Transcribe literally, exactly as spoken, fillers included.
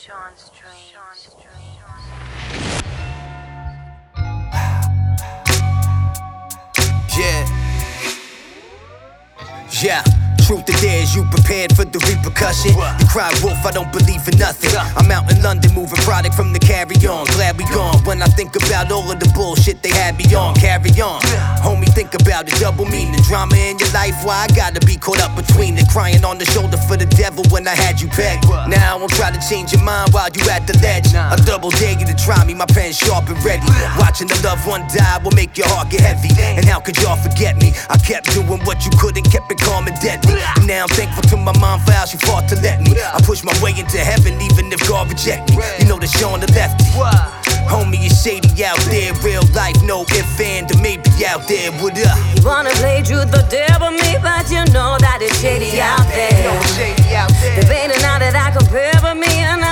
Sean Strange. Sean Strange. Yeah. Yeah. Truth it is, you prepared for the repercussion. You cry wolf, I don't believe in nothing. I'm out in London moving product from the carry-on. Glad we gone. When I think about all of the bullshit they had me on, carry on. Homie, think about it, double meaning. Drama in your life, why I gotta be caught up between it. Crying on the shoulder for the devil when I had you pegged. Now I won't try to change your mind while you at the ledge. I double dare you to try me, my pen's sharp and ready. Watching the loved one die will make your heart get heavy. And how could y'all forget me? I kept doing what you couldn't, kept it calm and deadly. And now I'm thankful to my mom for how she fought to let me. I push my way into heaven even if God reject me. You know that Sean the lefty. Homie, it's shady out there, real life, no if and or maybe out there. What up? You wanna play truth or dare with me, but you know that it's shady out there. Shady out there. Debating now that I compare with me and I